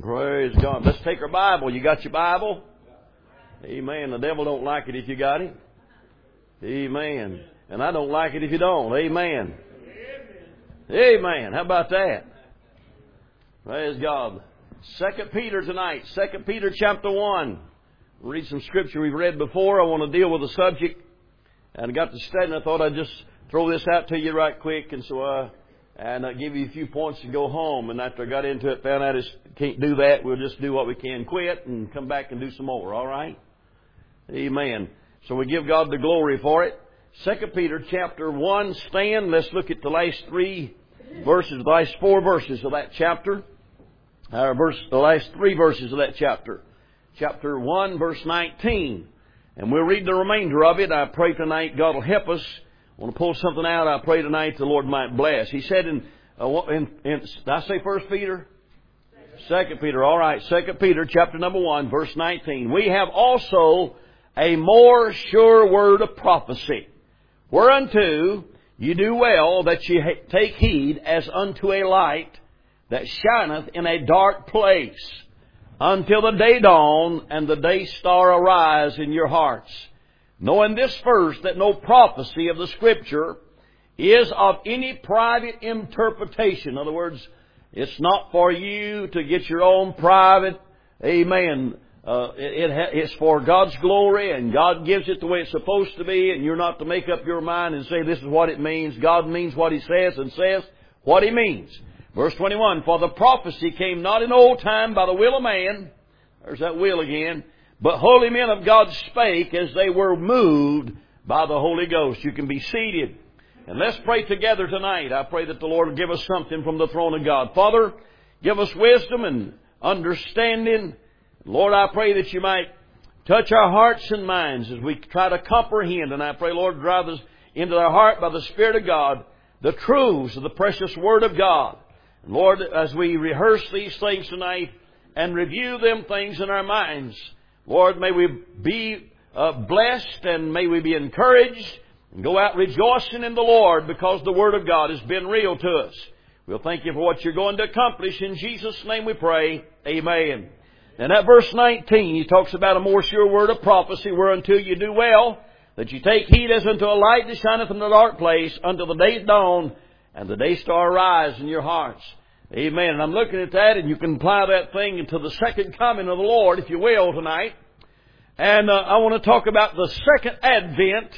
Praise God. Let's take our Bible. You got your Bible? Amen. The devil don't like it if you got it. Amen. And I don't like it if you don't. Amen. Amen. How about that? Praise God. 2 Peter tonight. 2 Peter chapter 1. We'll read some scripture we've read before. I want to deal with a subject. And I got to study and I thought I'd just throw this out to you right quick. And so I'll give you a few points to go home. And after I got into it, found out I just can't do that. We'll just do what we can, quit, and come back and do some more. All right? Amen. So we give God the glory for it. 2 Peter chapter 1. Stand. Let's look at the last three verses, the last four verses of that chapter. The last three verses of that chapter. Chapter 1, verse 19. And we'll read the remainder of it. I pray tonight God will help us. I want to pull something out. I pray tonight the Lord might bless. He said did I say 1 Peter? 2 Peter. All right. 2 Peter chapter number 1, verse 19. We have also a more sure word of prophecy, whereunto you do well that ye take heed as unto a light that shineth in a dark place, until the day dawn and the day star arise in your hearts. Knowing this first, that no prophecy of the Scripture is of any private interpretation. In other words, it's not for you to get your own private, amen. It's for God's glory, and God gives it the way it's supposed to be, and you're not to make up your mind and say this is what it means. God means what He says and says what He means. Verse 21, for the prophecy came not in old time by the will of man. There's that will again. But holy men of God spake as they were moved by the Holy Ghost. You can be seated. And let's pray together tonight. I pray that the Lord will give us something from the throne of God. Father, give us wisdom and understanding. Lord, I pray that you might touch our hearts and minds as we try to comprehend. And I pray, Lord, drive us into our heart by the Spirit of God, the truths of the precious Word of God. And Lord, as we rehearse these things tonight and review them things in our minds, Lord, may we be blessed and may we be encouraged and go out rejoicing in the Lord because the Word of God has been real to us. We'll thank you for what you're going to accomplish. In Jesus' name we pray. Amen. And at verse 19, he talks about a more sure word of prophecy, whereunto you do well, that you take heed as unto a light that shineth in the dark place, until the day dawn and the day star arise in your hearts. Amen. And I'm looking at that, and you can apply that thing into the second coming of the Lord, if you will, tonight. And I want to talk about the second advent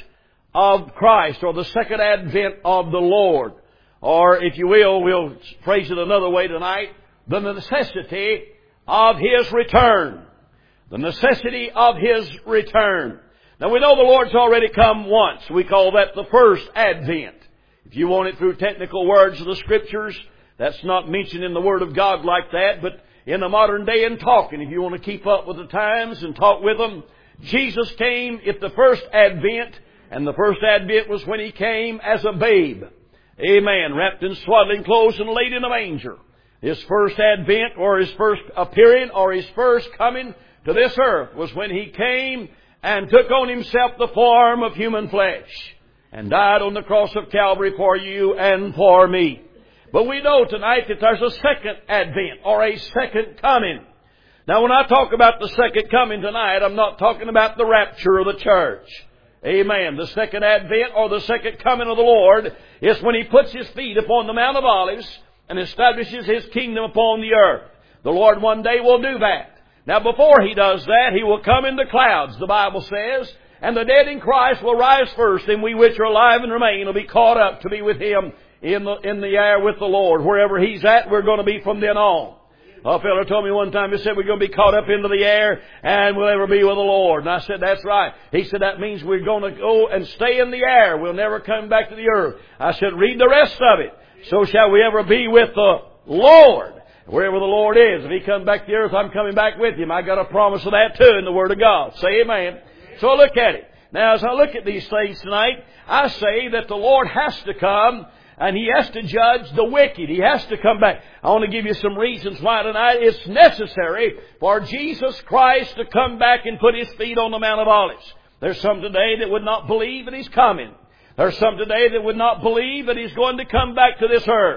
of Christ, or the second advent of the Lord. Or, if you will, we'll phrase it another way tonight, the necessity of His return. The necessity of His return. Now, we know the Lord's already come once. We call that the first advent. If you want it through technical words of the Scriptures, that's not mentioned in the Word of God like that, but in the modern day in talking, if you want to keep up with the times and talk with them, Jesus came at the first advent, and the first advent was when He came as a babe. Amen. Wrapped in swaddling clothes and laid in a manger. His first advent, or His first appearing, or His first coming to this earth was when He came and took on Himself the form of human flesh and died on the cross of Calvary for you and for me. But we know tonight that there's a second advent, or a second coming. Now, when I talk about the second coming tonight, I'm not talking about the rapture of the church. Amen. The second advent, or the second coming of the Lord, is when He puts His feet upon the Mount of Olives and establishes His kingdom upon the earth. The Lord one day will do that. Now, before He does that, He will come in the clouds, the Bible says, and the dead in Christ will rise first, and we which are alive and remain will be caught up to be with Him in the air with the Lord. Wherever He's at, we're going to be from then on. A fellow told me one time, he said, we're going to be caught up into the air and we'll ever be with the Lord. And I said, that's right. He said, that means we're going to go and stay in the air. We'll never come back to the earth. I said, read the rest of it. So shall we ever be with the Lord. Wherever the Lord is. If He comes back to the earth, I'm coming back with Him. I got a promise of that too in the Word of God. Say amen. So look at it. Now, as I look at these things tonight, I say that the Lord has to come and He has to judge the wicked. He has to come back. I want to give you some reasons why tonight it's necessary for Jesus Christ to come back and put His feet on the Mount of Olives. There's some today that would not believe that He's coming. There's some today that would not believe that He's going to come back to this earth.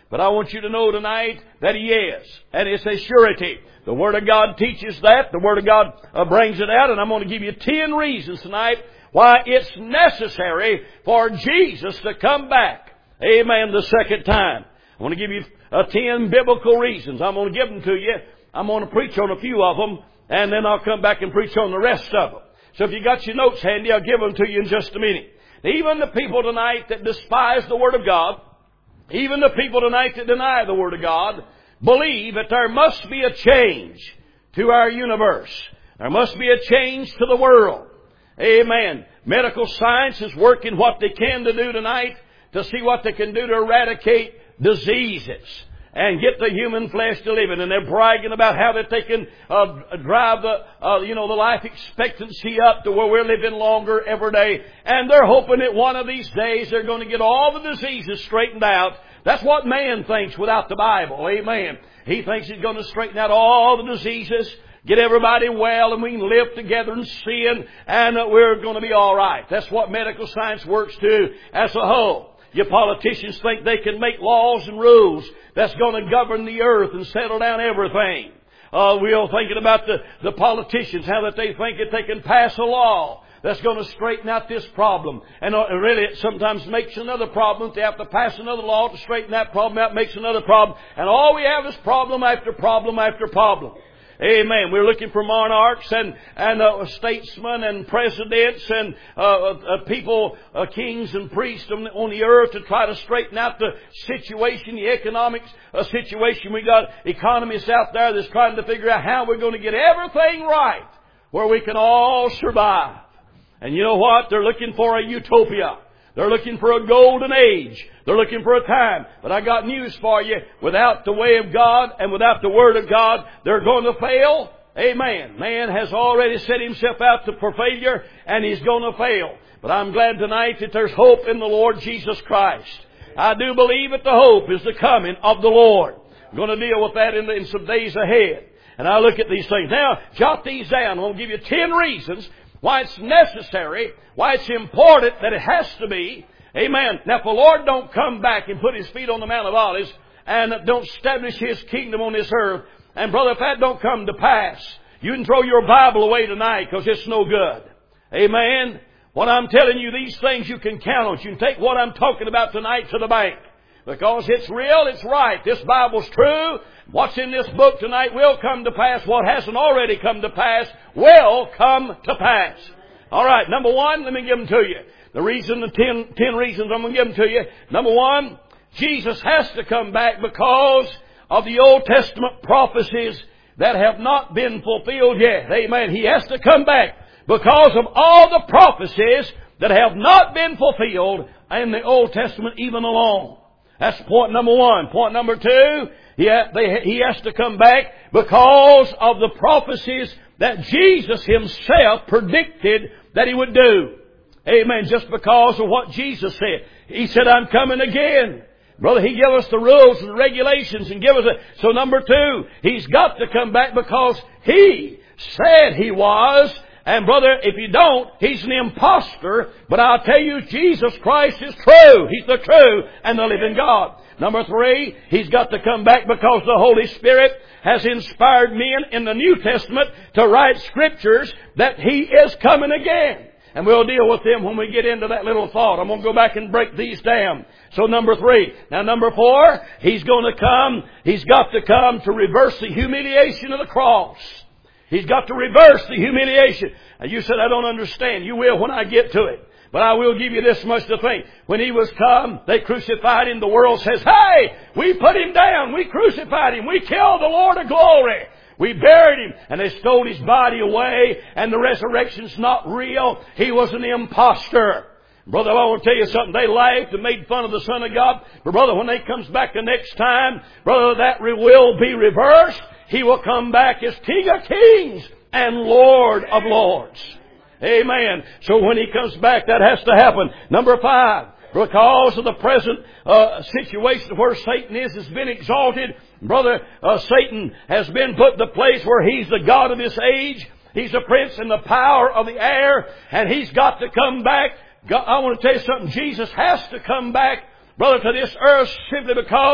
But I want you to know tonight that He is. And it's a surety. The Word of God teaches that. The Word of God brings it out. And I'm going to give you 10 reasons tonight why it's necessary for Jesus to come back. Amen. The second time. I want to give you 10 biblical reasons. I'm going to give them to you. I'm going to preach on a few of them. And then I'll come back and preach on the rest of them. So if you got your notes handy, I'll give them to you in just a minute. Even the people tonight that despise the Word of God, even the people tonight that deny the Word of God, believe that there must be a change to our universe. There must be a change to the world. Amen. Medical science is working what they can to do tonight to see what they can do to eradicate diseases and get the human flesh to live in. And they're bragging about how that they can drive the life expectancy up to where we're living longer every day. And they're hoping that one of these days they're going to get all the diseases straightened out. That's what man thinks without the Bible. Amen. He thinks he's going to straighten out all the diseases, get everybody well, and we can live together in sin, and we're going to be all right. That's what medical science works to as a whole. You politicians think they can make laws and rules that's going to govern the earth and settle down everything. We're thinking about the politicians, how that they think that they can pass a law that's going to straighten out this problem. And really it sometimes makes another problem. They have to pass another law to straighten that problem out, makes another problem. And all we have is problem after problem after problem. Amen. We're looking for monarchs and statesmen and presidents and people, kings and priests on the earth to try to straighten out the situation, the economic situation. We got economists out there that's trying to figure out how we're going to get everything right where we can all survive. And you know what? They're looking for a utopia. They're looking for a golden age. They're looking for a time. But I got news for you. Without the way of God and without the Word of God, they're going to fail. Amen. Man has already set himself out for failure, and he's going to fail. But I'm glad tonight that there's hope in the Lord Jesus Christ. I do believe that the hope is the coming of the Lord. I'm going to deal with that in some days ahead. And I look at these things. Now, jot these down. I'm going to give you 10 reasons why it's necessary, why it's important that it has to be. Amen. Now, if the Lord don't come back and put His feet on the Mount of Olives and don't establish His kingdom on this earth, and brother, if that don't come to pass, you can throw your Bible away tonight because it's no good. Amen. What I'm telling you, these things you can count on. You can take what I'm talking about tonight to the bank. Because it's real, it's right. This Bible's true. What's in this book tonight will come to pass. What hasn't already come to pass will come to pass. All right, number one, let me give them to you. The 10 reasons I'm going to give them to you. Number one, Jesus has to come back because of the Old Testament prophecies that have not been fulfilled yet. Amen. He has to come back because of all the prophecies that have not been fulfilled in the Old Testament even alone. That's point number one. Point number two, he has to come back because of the prophecies that Jesus Himself predicted that He would do. Amen. Just because of what Jesus said. He said, I'm coming again. Brother, He gave us the rules and regulations and give us it. So number two, He's got to come back because He said He was. And brother, if you don't, He's an imposter. But I'll tell you, Jesus Christ is true. He's the true and the living God. Number three, He's got to come back because the Holy Spirit has inspired men in the New Testament to write scriptures that He is coming again. And we'll deal with them when we get into that little thought. I'm going to go back and break these down. So number three. Now number four, He's going to come. He's got to come to reverse the humiliation of the cross. He's got to reverse the humiliation. And you said, I don't understand. You will when I get to it. But I will give you this much to think. When He was come, they crucified Him. The world says, hey, we put Him down. We crucified Him. We killed the Lord of glory. We buried Him. And they stole His body away. And the resurrection's not real. He was an imposter. Brother, I want to tell you something. They laughed and made fun of the Son of God. But brother, when He comes back the next time, brother, that will be reversed. He will come back as King of Kings and Lord of Lords. Amen. So when He comes back, that has to happen. Number five, because of the present situation where Satan has been exalted. Brother, Satan has been put in the place where he's the God of this age. He's the prince and the power of the air. And he's got to come back. I want to tell you something. Jesus has to come back, brother, to this earth simply because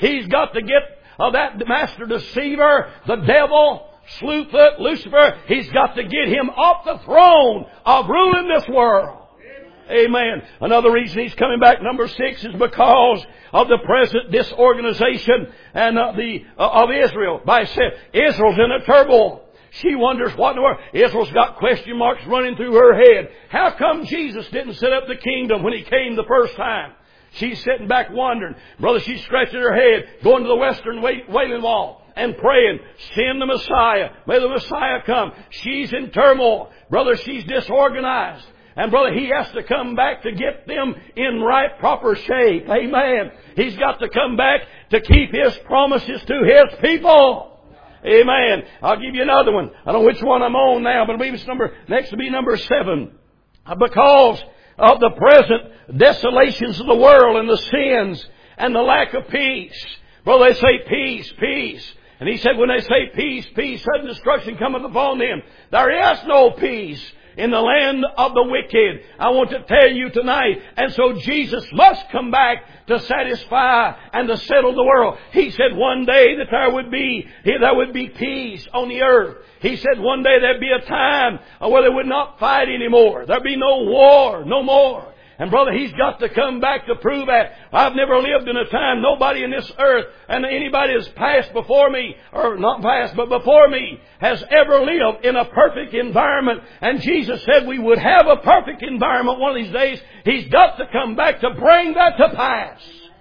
He's got to get that master deceiver, the devil, Slewfoot, Lucifer. He's got to get him off the throne of ruling this world. Amen. Another reason he's coming back, number 6, is because of the present disorganization and of Israel. Israel's in a turmoil. She wonders what in the world. Israel's got question marks running through her head. How come Jesus didn't set up the kingdom when He came the first time? She's sitting back wondering. Brother, she's scratching her head, going to the Western Wailing Wall and praying, send the Messiah. May the Messiah come. She's in turmoil. Brother, she's disorganized. And brother, He has to come back to get them in right, proper shape. Amen. He's got to come back to keep His promises to His people. Amen. I'll give you another one. I don't know which one I'm on now, but I believe it's next to be number 7. Because of the present desolations of the world and the sins and the lack of peace. Brother, they say peace, peace. And He said when they say peace, peace, sudden destruction cometh upon them. There is no peace in the land of the wicked. I want to tell you tonight. And so Jesus must come back to satisfy and to settle the world. He said one day that there would be peace on the earth. He said one day there'd be a time where they would not fight anymore. There'd be no war, no more. And brother, He's got to come back to prove that. I've never lived in a time, nobody in this earth, and anybody has passed before me, or not passed, but before me, has ever lived in a perfect environment. And Jesus said we would have a perfect environment one of these days. He's got to come back to bring that to pass.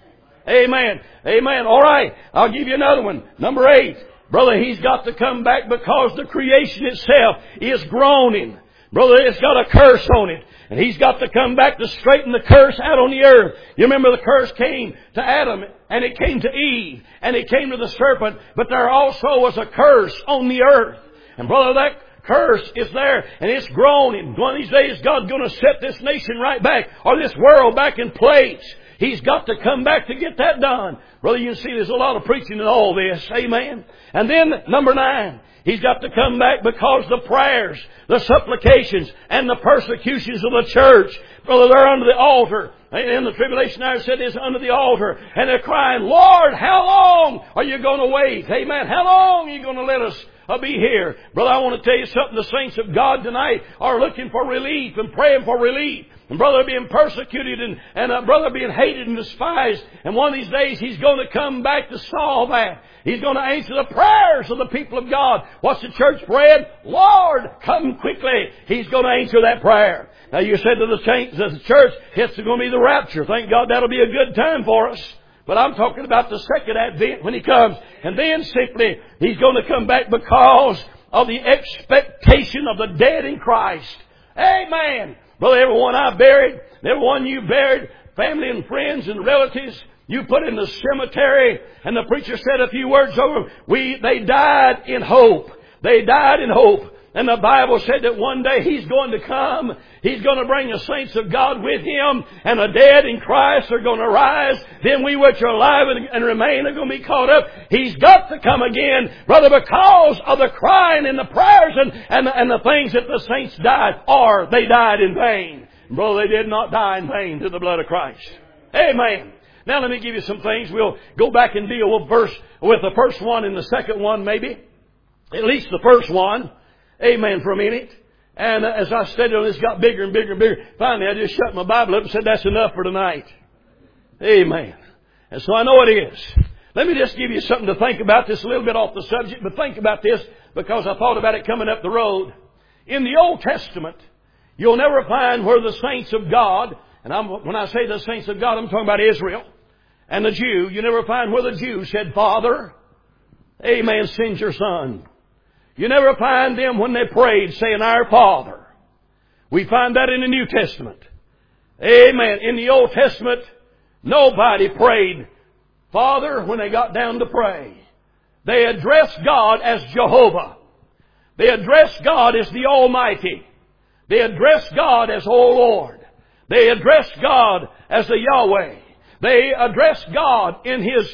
Amen. Amen. All right. I'll give you another one. Number 8. Brother, He's got to come back because the creation itself is groaning. Brother, it's got a curse on it. And He's got to come back to straighten the curse out on the earth. You remember the curse came to Adam, and it came to Eve, and it came to the serpent. But there also was a curse on the earth. And brother, that curse is there, and it's groaning. One of these days, God's going to set this nation right back, or this world back in place. He's got to come back to get that done. Brother, you see there's a lot of preaching in all this. Amen. And then, number 9. He's got to come back because the prayers, the supplications, and the persecutions of the church, brother, they're under the altar. And the tribulation hour said is under the altar. And they're crying, Lord, how long are you going to wait? Amen. How long are you going to let us be here? Brother, I want to tell you something. The saints of God tonight are looking for relief and praying for relief. And brother being persecuted and brother being hated and despised. And one of these days He's going to come back to solve that. He's going to answer the prayers of the people of God. What's the church praying? Lord, come quickly. He's going to answer that prayer. Now you said to the saints, as the church, it's going to be the rapture. Thank God that'll be a good time for us. But I'm talking about the second advent when He comes. And then simply, He's going to come back because of the expectation of the dead in Christ. Amen. Brother, everyone I buried, everyone you buried, family and friends and relatives, you put in the cemetery, and the preacher said a few words over them. They died in hope. They died in hope. And the Bible said that one day He's going to come. He's going to bring the saints of God with Him. And the dead in Christ are going to rise. Then we which are alive and remain are going to be caught up. He's got to come again, brother, because of the crying and the prayers and the things that the saints died, or they died in vain. Brother, they did not die in vain through the blood of Christ. Amen. Now let me give you some things. We'll go back and deal with the first one and the second one maybe. At least the first one. Amen for a minute. And as I studied on this, it got bigger and bigger and bigger. Finally, I just shut my Bible up and said, that's enough for tonight. Amen. And so I know it is. Let me just give you something to think about. This a little bit off the subject, but think about this because I thought about it coming up the road. In the Old Testament, you'll never find where the saints of God, and when I say the saints of God, I'm talking about Israel and the Jew. You never find where the Jew said, Father, amen, send your Son. You never find them when they prayed saying, Our Father. We find that in the New Testament. Amen. In the Old Testament, nobody prayed Father when they got down to pray. They addressed God as Jehovah. They addressed God as the Almighty. They addressed God as, O Lord. They addressed God as the Yahweh. They addressed God in His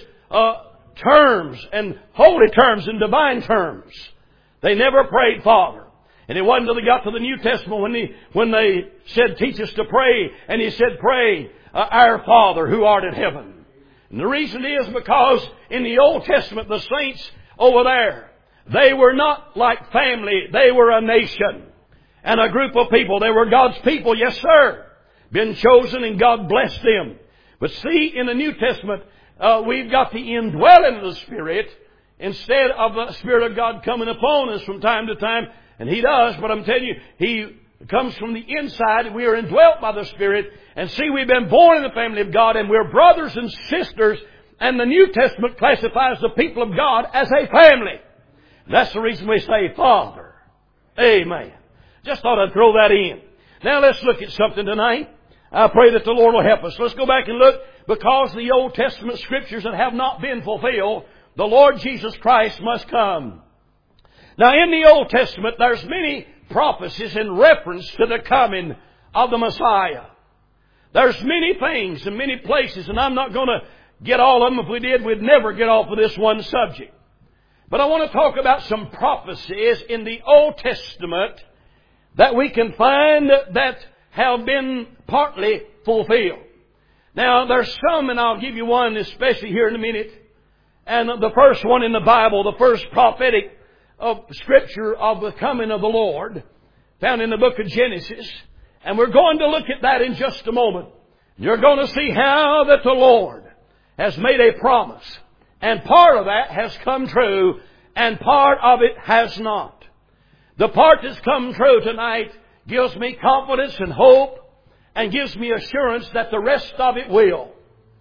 terms and holy terms and divine terms. They never prayed Father. And it wasn't until they got to the New Testament when they said, teach us to pray. And He said, pray, Our Father who art in heaven. And the reason is because in the Old Testament, the saints over there, they were not like family. They were a nation and a group of people. They were God's people, yes sir. Been chosen and God blessed them. But see, in the New Testament, we've got the indwelling of the Spirit instead of the Spirit of God coming upon us from time to time. And He does, but I'm telling you, He comes from the inside, and we are indwelt by the Spirit. And see, we've been born in the family of God, and we're brothers and sisters. And the New Testament classifies the people of God as a family. That's the reason we say Father. Amen. Just thought I'd throw that in. Now let's look at something tonight. I pray that the Lord will help us. Let's go back and look. Because the Old Testament Scriptures that have not been fulfilled, the Lord Jesus Christ must come. Now in the Old Testament, there's many prophecies in reference to the coming of the Messiah. There's many things in many places, and I'm not going to get all of them. If we did, we'd never get off of this one subject. But I want to talk about some prophecies in the Old Testament that we can find that have been partly fulfilled. Now, there's some, and I'll give you one especially here in a minute. And the first one in the Bible, the first prophetic scripture of the coming of the Lord, found in the book of Genesis. And we're going to look at that in just a moment. You're going to see how that the Lord has made a promise. And part of that has come true, and part of it has not. The part that's come true tonight gives me confidence and hope, and gives me assurance that the rest of it will.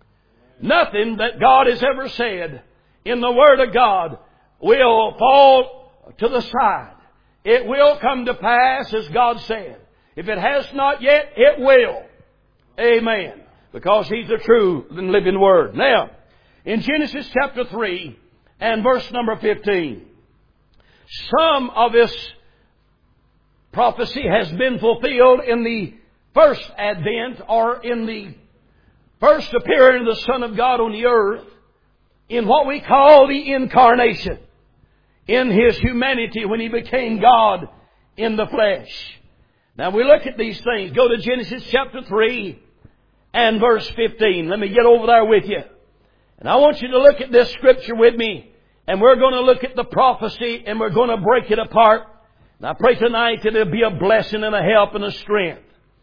Nothing that God has ever said in the Word of God will fall to the side. It will come to pass as God said. If it has not yet, it will. Amen. Because He's the true and living Word. Now, in Genesis chapter 3 and verse number 15, some of this prophecy has been fulfilled in the first advent, or in the first appearing of the Son of God on the earth, in what we call the incarnation, in His humanity when He became God in the flesh. Now we look at these things. Go to Genesis chapter 3 and verse 15. Let me get over there with you. And I want you to look at this scripture with me. And we're going to look at the prophecy, and we're going to break it apart. And I pray tonight that it'll be a blessing and a help and a strength.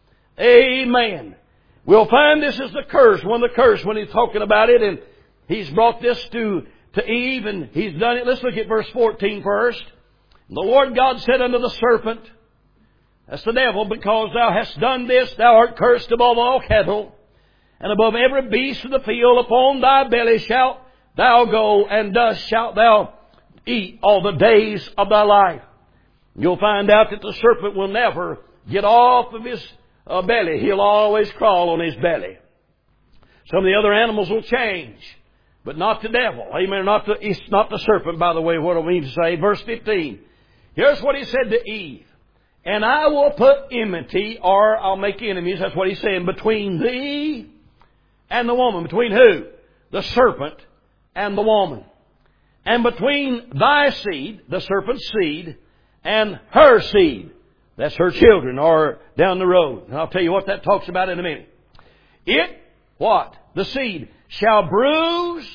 Amen. We'll find this is the curse, one of the curse when He's talking about it. And He's brought this to Eve, and He's done it. Let's look at verse 14 first. The Lord God said unto the serpent, that's the devil, because thou hast done this, thou art cursed above all cattle, and above every beast of the field. Upon thy belly shalt thou go, and dust shalt thou eat all the days of thy life. You'll find out that the serpent will never get off of his belly. He'll always crawl on his belly. Some of the other animals will change, but not the devil. Amen. It's not the serpent, by the way, what I mean to say. Verse 15. Here's what He said to Eve. And I will put enmity, or I'll make enemies, that's what He's saying, between thee and the woman. Between who? The serpent and the woman. And between thy seed, the serpent's seed, and her seed. That's her children, or down the road. And I'll tell you what that talks about in a minute. It, what? The seed shall bruise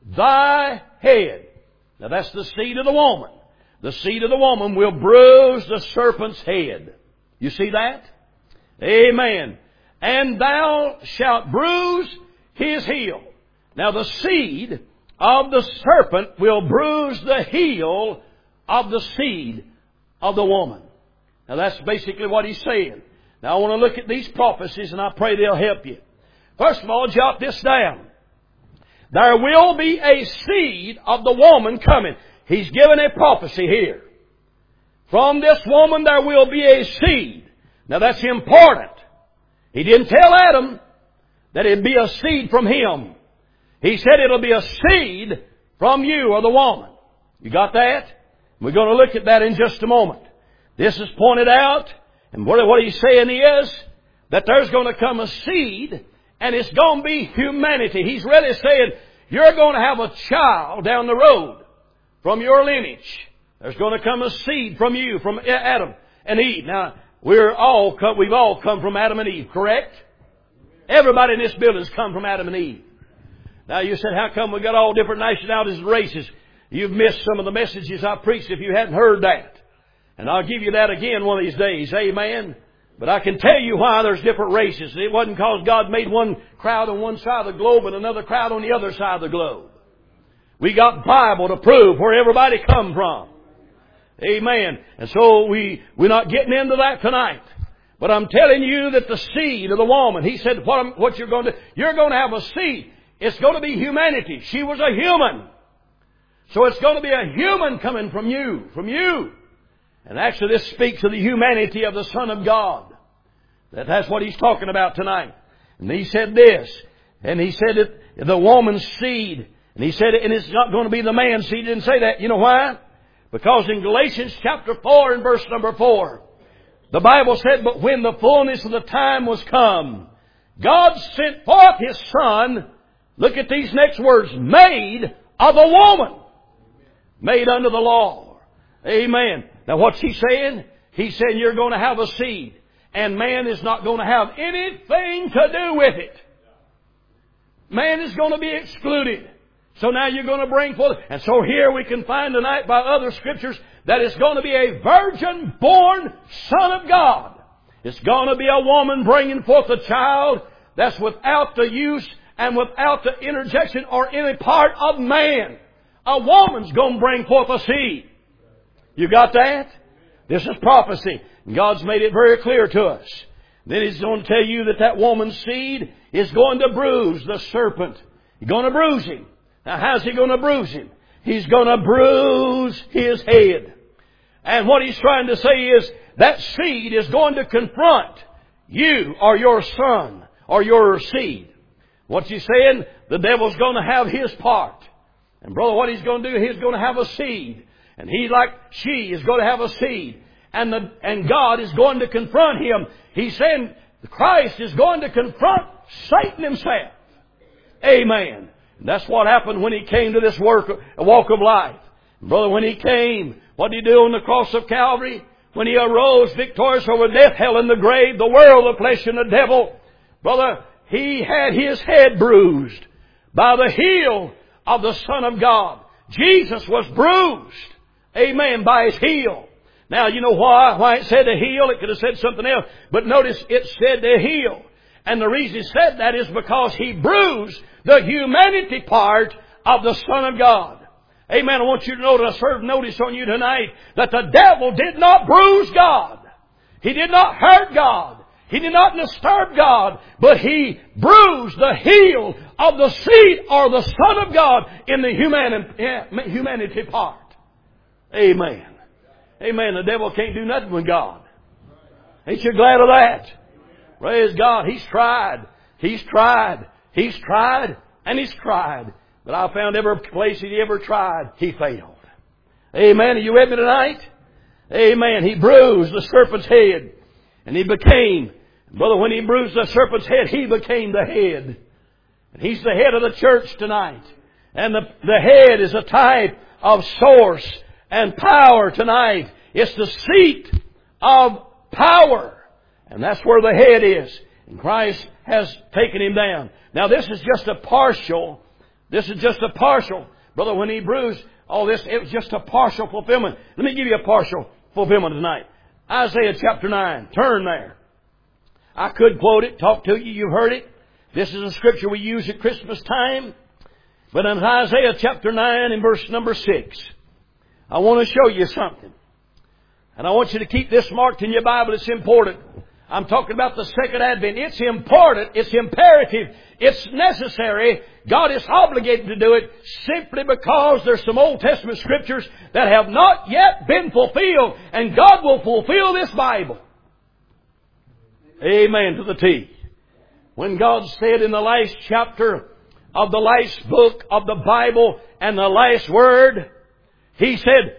thy head. Now that's the seed of the woman. The seed of the woman will bruise the serpent's head. You see that? Amen. And thou shalt bruise his heel. Now the seed of the serpent will bruise the heel of the seed of the woman. Now that's basically what He's saying. Now I want to look at these prophecies, and I pray they'll help you. First of all, jot this down. There will be a seed of the woman coming. He's given a prophecy here. From this woman there will be a seed. Now that's important. He didn't tell Adam that it'd be a seed from him. He said it'll be a seed from you, or the woman. You got that? We're going to look at that in just a moment. This is pointed out, and what He's saying is that there's going to come a seed, and it's going to be humanity. He's really saying you're going to have a child down the road from your lineage. There's going to come a seed from you, from Adam and Eve. Now, we've all come from Adam and Eve, correct? Everybody in this building has come from Adam and Eve. Now you said, how come we got all different nationalities and races? You've missed some of the messages I preached if you hadn't heard that. And I'll give you that again one of these days. Amen. But I can tell you why there's different races. It wasn't because God made one crowd on one side of the globe and another crowd on the other side of the globe. We got Bible to prove where everybody come from. Amen. And so we're not getting into that tonight. But I'm telling you that the seed of the woman, he said, what you're going to do, you're going to have a seed. It's going to be humanity. She was a human. So it's going to be a human coming from you. And actually this speaks of the humanity of the Son of God. That's what he's talking about tonight. And he said this, and he said it, the woman's seed. And he said it, and it's not going to be the man's seed. He didn't say that. You know why? Because in Galatians chapter 4 and verse number 4, the Bible said, but when the fullness of the time was come, God sent forth His Son, look at these next words, made of a woman, made under the law. Amen. Now what's He saying? He's saying you're going to have a seed, and man is not going to have anything to do with it. Man is going to be excluded. So now you're going to bring forth. And so here we can find tonight by other scriptures that it's going to be a virgin-born Son of God. It's going to be a woman bringing forth a child that's without the use and without the interjection or any part of man. A woman's going to bring forth a seed. You got that? This is prophecy. And God's made it very clear to us. Then He's going to tell you that that woman's seed is going to bruise the serpent. He's going to bruise him. Now how's He going to bruise him? He's going to bruise his head. And what He's trying to say is that seed is going to confront you or your son or your seed. What's He saying? The devil's going to have his part. And brother, what he's going to do, he's going to have a seed. And she is going to have a seed. And God is going to confront him. He's saying Christ is going to confront Satan himself. Amen. And that's what happened when He came to this walk of life. Brother, when He came, what did He do on the cross of Calvary? When He arose victorious over death, hell, and the grave, the world, the flesh, and the devil. Brother, He had His head bruised by the heel of the Son of God. Jesus was bruised. Amen. By His heel. Now, you know why it said the heel? It could have said something else. But notice it said the heel. And the reason it said that is because He bruised the humanity part of the Son of God. Amen. I want you to know that I serve notice on you tonight that the devil did not bruise God. He did not hurt God. He did not disturb God. But he bruised the heel of the seed or the Son of God in the humanity part. Amen. Amen. The devil can't do nothing with God. Ain't you glad of that? Praise God. He's tried. And he's tried. But I found every place he ever tried, he failed. Amen. Are you with me tonight? Amen. He bruised the serpent's head. And he became, brother, when he bruised the serpent's head, he became the head. And he's the head of the church tonight. And the head is a type of source and power tonight. It's the seat of power. And that's where the head is. And Christ has taken him down. Now this is just a partial. Brother, when he bruised all this, it was just a partial fulfillment. Let me give you a partial fulfillment tonight. Isaiah chapter 9. Turn there. I could quote it, talk to you. You've heard it. This is a scripture we use at Christmas time. But in Isaiah chapter 9 and verse number 6, I want to show you something. And I want you to keep this marked in your Bible. It's important. I'm talking about the second advent. It's important. It's imperative. It's necessary. God is obligated to do it simply because there's some Old Testament scriptures that have not yet been fulfilled. And God will fulfill this Bible. Amen to the T. When God said in the last chapter of the last book of the Bible and the last word, He said,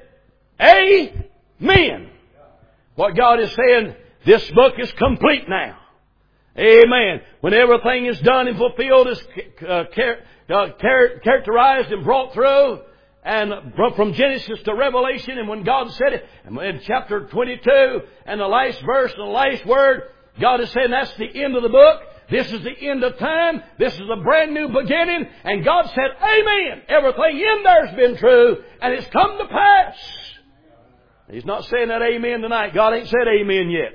Amen. What God is saying, this book is complete now. Amen. When everything is done and fulfilled, is characterized and brought through, and from Genesis to Revelation, and when God said it, in chapter 22, and the last verse and the last word, God is saying that's the end of the book. This is the end of time. This is a brand new beginning. And God said, amen. Everything in there's been true, and it's come to pass. He's not saying that amen tonight. God ain't said amen yet.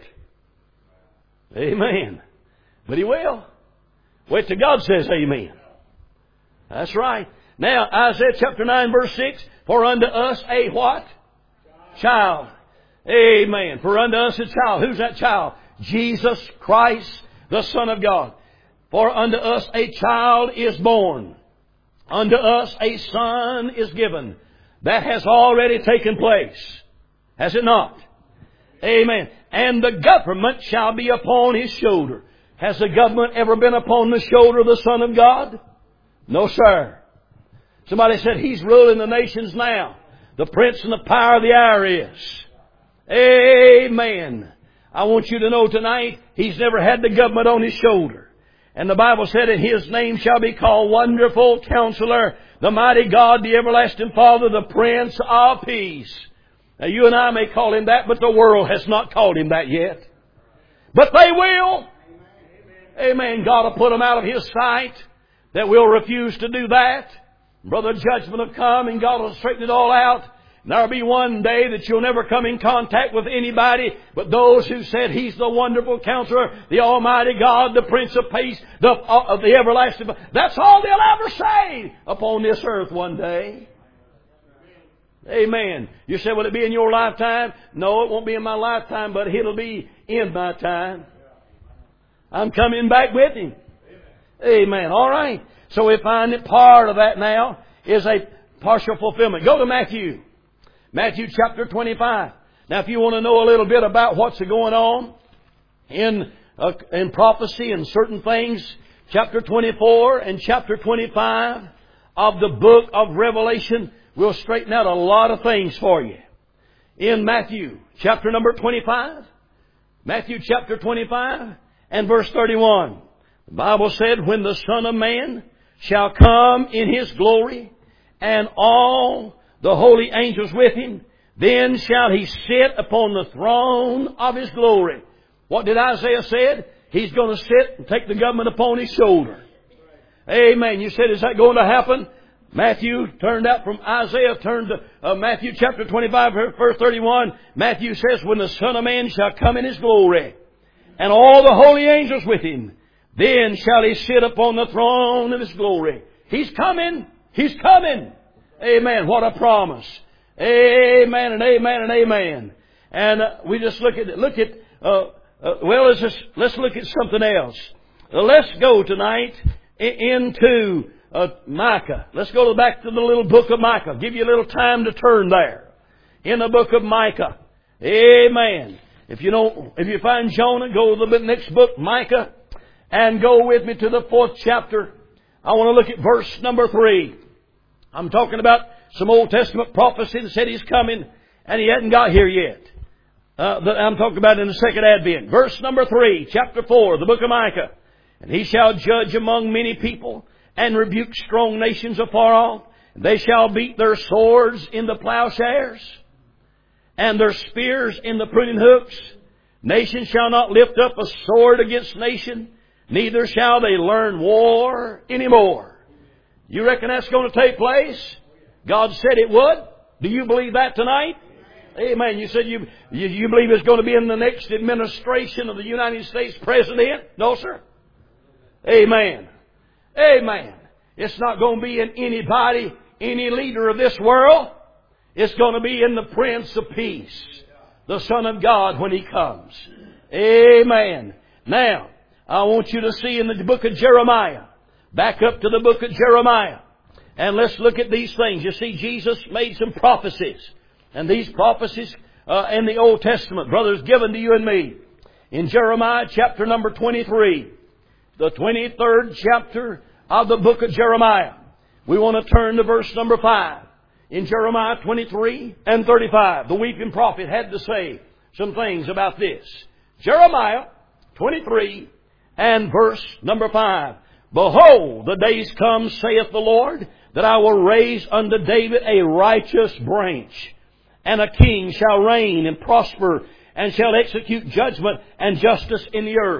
Amen. But He will. Wait till God says amen. That's right. Now, Isaiah chapter 9 verse 6, for unto us a what? Child. Amen. For unto us a child. Who's that child? Jesus Christ, the Son of God. For unto us a child is born. Unto us a son is given. That has already taken place. Has it not? Amen. And the government shall be upon His shoulder. Has the government ever been upon the shoulder of the Son of God? No, sir. Somebody said He's ruling the nations now. The prince and the power of the air is. Amen. I want you to know tonight, He's never had the government on His shoulder. And the Bible said, and His name shall be called Wonderful Counselor, the Mighty God, the Everlasting Father, the Prince of Peace. Now you and I may call Him that, but the world has not called Him that yet. But they will. Amen. God will put them out of His sight that will refuse to do that. Brother, judgment will come and God will straighten it all out. And there'll be one day that you'll never come in contact with anybody but those who said He's the Wonderful Counselor, the Almighty God, the Prince of Peace, the Everlasting. That's all they'll ever say upon this earth one day. Amen. You say, will it be in your lifetime? No, it won't be in my lifetime, but it'll be in my time. I'm coming back with Him. Amen. All right. So we find that part of that now is a partial fulfillment. Go to Matthew. Matthew chapter 25. Now if you want to know a little bit about what's going on in prophecy and certain things, chapter 24 and chapter 25 of the book of Revelation will straighten out a lot of things for you. In Matthew chapter number 25, Matthew chapter 25 and verse 31, the Bible said, when the Son of Man shall come in His glory, and all the holy angels with Him, then shall He sit upon the throne of His glory. What did Isaiah say? He's going to sit and take the government upon His shoulder. Amen. You said, is that going to happen? Matthew turned out from Isaiah, turned to Matthew chapter 25, verse 31. Matthew says, when the Son of Man shall come in His glory, and all the holy angels with Him, then shall He sit upon the throne of His glory. He's coming. He's coming. Amen. What a promise. Amen and amen and amen. And we just let's look at something else. Let's go tonight into Micah. Let's go back to the little book of Micah. I'll give you a little time to turn there. In the book of Micah. Amen. If you find Jonah, go to the next book, Micah, and go with me to the 4th chapter. I want to look at verse number 3. I'm talking about some Old Testament prophecy that said He's coming, and He hadn't got here yet. I'm talking about in the second advent. Verse number 3, chapter 4, the book of Micah. And He shall judge among many people, and rebuke strong nations afar off. And they shall beat their swords in the plowshares, and their spears in the pruning hooks. Nation shall not lift up a sword against nation, neither shall they learn war anymore. You reckon that's going to take place? God said it would. Do you believe that tonight? Amen. You said you believe it's going to be in the next administration of the United States President? No, sir. Amen. Amen. It's not going to be in anybody, any leader of this world. It's going to be in the Prince of Peace, the Son of God, when He comes. Amen. Now, I want you to see in the book of Jeremiah. Back up to the book of Jeremiah. And let's look at these things. You see, Jesus made some prophecies. And these prophecies in the Old Testament, brothers, given to you and me. In Jeremiah chapter number 23, the 23rd chapter of the book of Jeremiah. We want to turn to verse number 5. In Jeremiah 23 and 35, the weeping prophet had to say some things about this. Jeremiah 23 and verse number 5. Behold, the days come, saith the Lord, that I will raise unto David a righteous branch, and a king shall reign and prosper, and shall execute judgment and justice in the earth.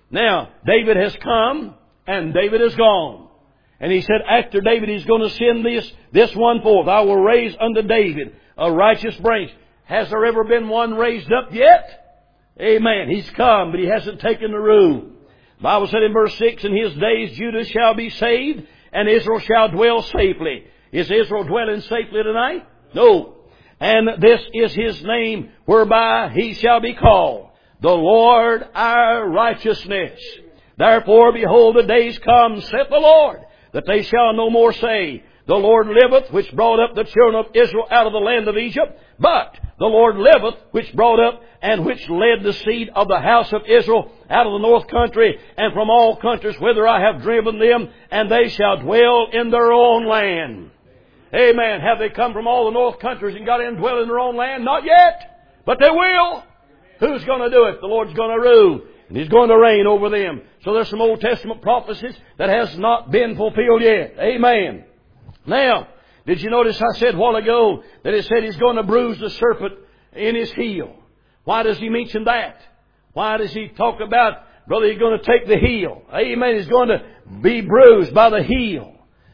Now, David has come and David is gone. And he said after David he's going to send this one forth. I will raise unto David a righteous branch. Has there ever been one raised up yet? Amen. He's come, but he hasn't taken the rule. The Bible said in verse 6, in his days Judah shall be saved, and Israel shall dwell safely. Is Israel dwelling safely tonight? No. And this is his name whereby he shall be called, the Lord our righteousness. Therefore, behold, the days come, saith the Lord, that they shall no more say, the Lord liveth, which brought up the children of Israel out of the land of Egypt. But the Lord liveth, which brought up and which led the seed of the house of Israel out of the north country and from all countries whither I have driven them, and they shall dwell in their own land. Amen. Have they come from all the north countries and got in and dwell in their own land? Not yet. But they will. Who's going to do it? The Lord's going to rule. And He's going to reign over them. So there's some Old Testament prophecies that has not been fulfilled yet. Amen. Now, did you notice I said a while ago that it said He's going to bruise the serpent in His heel? Why does He mention that? Why does He talk about, brother, He's going to take the heel? Amen. He's going to be bruised by the heel.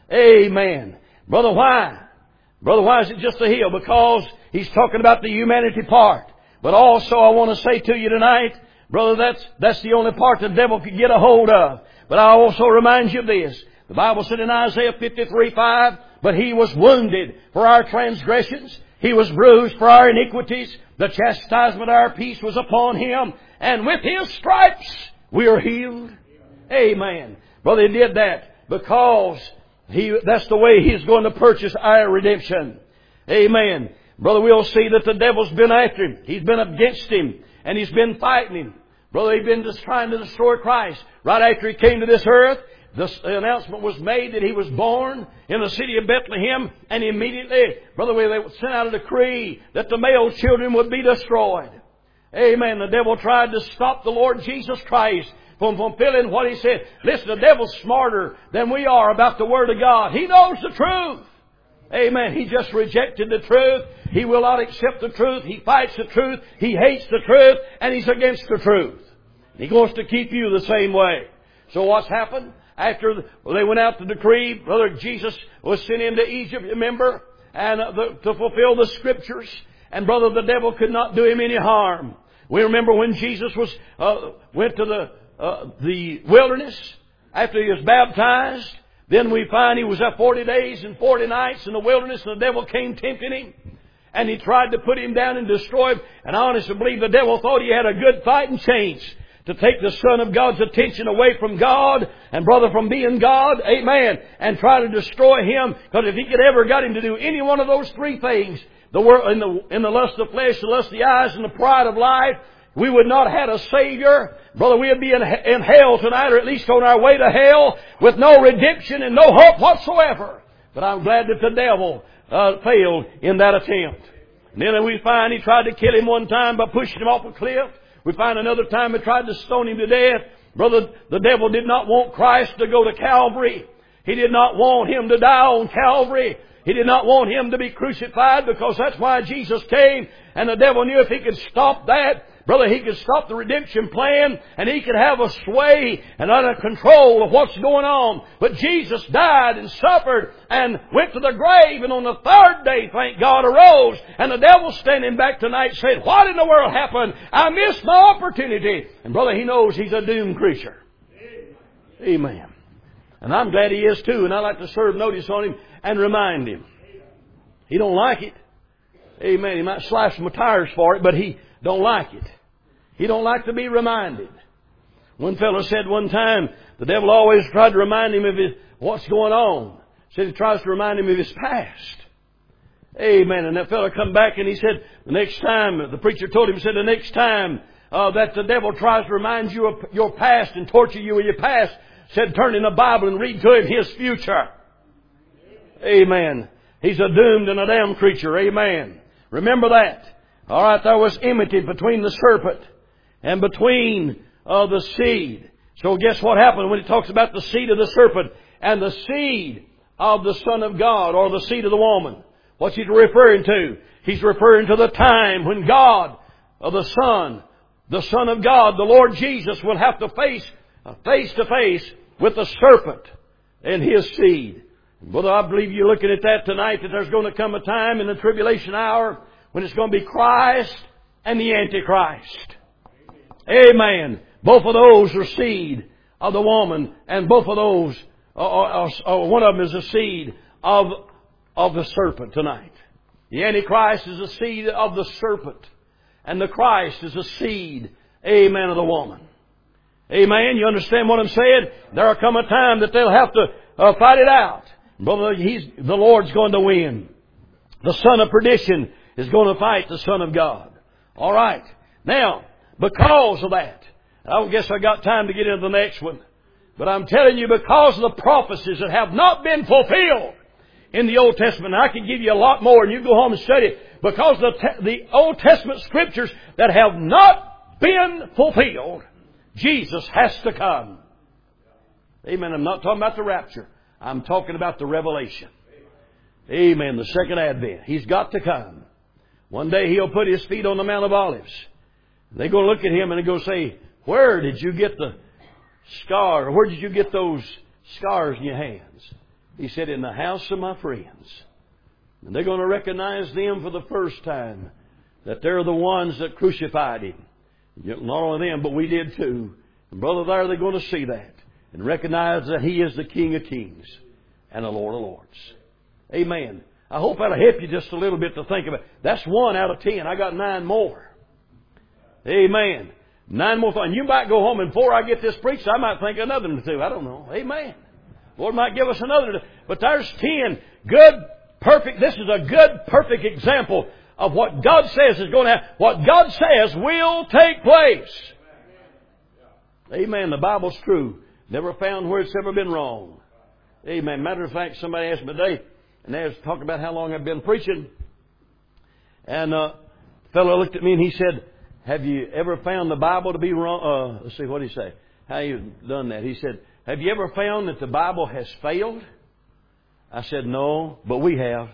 Amen. Brother, why? Brother, why is it just the heel? Because He's talking about the humanity part. But also I want to say to you tonight, brother, that's the only part the devil could get a hold of. But I also remind you of this. The Bible said in Isaiah 53:5, but He was wounded for our transgressions. He was bruised for our iniquities. The chastisement of our peace was upon Him. And with His stripes we are healed. Amen. Brother, He did that because that's the way He's going to purchase our redemption. Amen. Brother, we'll see that the devil's been after Him. He's been against Him. And he's been fighting Him. Brother, he's been just trying to destroy Christ. Right after He came to this earth, the announcement was made that He was born in the city of Bethlehem, and immediately, brother, they sent out a decree that the male children would be destroyed. Amen. The devil tried to stop the Lord Jesus Christ from fulfilling what He said. Listen, the devil's smarter than we are about the Word of God. He knows the truth. Amen. He just rejected the truth. He will not accept the truth. He fights the truth. He hates the truth. And he's against the truth. He wants to keep you the same way. So what's happened? After they went out to decree, Brother Jesus was sent into Egypt, remember? And to fulfill the Scriptures. And brother, the devil could not do him any harm. We remember when Jesus went to the wilderness after He was baptized. Then we find He was up 40 days and 40 nights in the wilderness, and the devil came tempting Him. And he tried to put Him down and destroy Him. And I honestly believe the devil thought he had a good fighting chance to take the Son of God's attention away from God, and brother, from being God, amen, and try to destroy Him. Because if he could ever got Him to do any one of those three things, the world, in the lust of flesh, the lust of the eyes, and the pride of life, we would not have had a Savior. Brother, we would be in hell tonight, or at least on our way to hell, with no redemption and no hope whatsoever. But I'm glad that the devil failed in that attempt. And then we find he tried to kill Him one time by pushing Him off a cliff. We find another time he tried to stone Him to death. Brother, the devil did not want Christ to go to Calvary. He did not want Him to die on Calvary. He did not want Him to be crucified, because that's why Jesus came. And the devil knew if he could stop that, brother, he could stop the redemption plan, and he could have a sway and under control of what's going on. But Jesus died and suffered and went to the grave, and on the third day, thank God, arose. And the devil's standing back tonight saying, what in the world happened? I missed my opportunity. And brother, he knows he's a doomed creature. Amen. And I'm glad he is too, and I like to serve notice on him and remind him. He don't like it. Amen. He might slice my tires for it, but he don't like it. He don't like to be reminded. One fellow said one time, the devil always tried to remind him of what's going on. Said he tries to remind him of his past. Amen. And that fellow come back and he said, the next time, the preacher told him, said, the next time that the devil tries to remind you of your past and torture you with your past, said, turn in the Bible and read to him his future. Amen. He's a doomed and a damned creature. Amen. Remember that. All right, there was enmity between the serpent and between the seed. So guess what happened when it talks about the seed of the serpent and the seed of the Son of God, or the seed of the woman? What's he referring to? He's referring to the time when God, the Son of God, the Lord Jesus, will have to face face to face with the serpent and his seed. Brother, I believe you're looking at that tonight, that there's going to come a time in the tribulation hour when it's going to be Christ and the Antichrist. Amen. Both of those are seed of the woman, and both of those, one of them is a seed of the serpent tonight. The Antichrist is a seed of the serpent, and the Christ is a seed, amen, of the woman. Amen. You understand what I'm saying? There'll come a time that they'll have to fight it out. Brother, the Lord's going to win. The son of perdition is going to fight the Son of God. All right. Now, because of that, I don't guess I got time to get into the next one. But I'm telling you, because of the prophecies that have not been fulfilled in the Old Testament, I can give you a lot more, and you go home and study it. Because the Old Testament Scriptures that have not been fulfilled, Jesus has to come. Amen. I'm not talking about the rapture. I'm talking about the revelation. Amen. The second advent. He's got to come. One day He'll put His feet on the Mount of Olives. They're going to look at Him and they're going to say, where did you get the scar? Where did you get those scars in your hands? He said, in the house of my friends. And they're going to recognize them for the first time, that they're the ones that crucified Him. Not only them, but we did too. And brother, there they're going to see that and recognize that He is the King of Kings and the Lord of Lords. Amen. I hope that'll help you just a little bit to think about it. That's 1 out of 10. I got 9 more. Amen. 9 more. And you might go home and before I get this preached, I might think another one or two. I don't know. Amen. Lord might give us another. But there's 10 good, perfect. This is a good, perfect example of what God says is going to happen. What God says will take place. Amen. The Bible's true. Never found where it's ever been wrong. Amen. Matter of fact, somebody asked me today, and they was talking about how long I've been preaching. And the fellow looked at me and he said, have you ever found the Bible to be wrong? Let's see, what did he say? How you done that? He said, have you ever found that the Bible has failed? I said, no, but we have.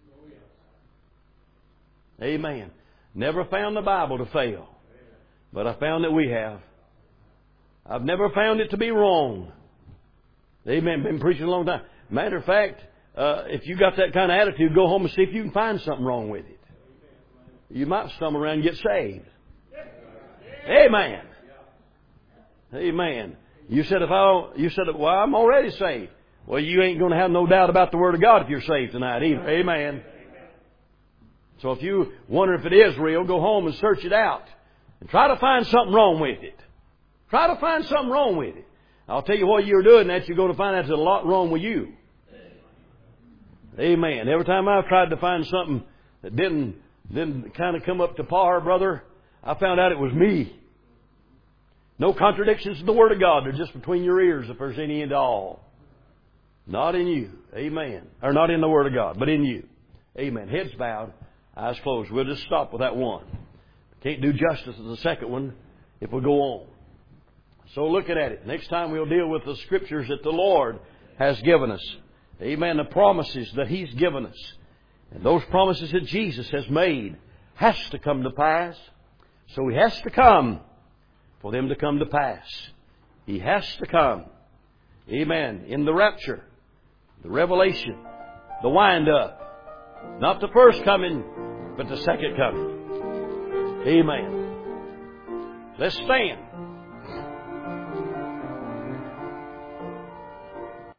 Amen. Never found the Bible to fail, but I found that we have. I've never found it to be wrong. Amen. Been preaching a long time. Matter of fact, if you got that kind of attitude, go home and see if you can find something wrong with it. You might stumble around and get saved. Amen. Amen. You said, well, I'm already saved. Well, you ain't going to have no doubt about the Word of God if you're saved tonight either. Amen. So if you wonder if it is real, go home and search it out. And try to find something wrong with it. Try to find something wrong with it. I'll tell you what you're doing that, you're going to find out there's a lot wrong with you. Amen. Every time I've tried to find something that didn't kind of come up to par, brother, I found out it was me. No contradictions in the Word of God. They're just between your ears if there's any at all. Not in you. Amen. Or not in the Word of God, but in you. Amen. Heads bowed, eyes closed. We'll just stop with that one. Can't do justice to the second one if we go on. So looking at it. Next time we'll deal with the Scriptures that the Lord has given us. Amen. The promises that He's given us. And those promises that Jesus has made has to come to pass. So He has to come for them to come to pass. He has to come. Amen. In the rapture, the revelation, the wind-up. Not the first coming, but the second coming. Amen. Let's stand.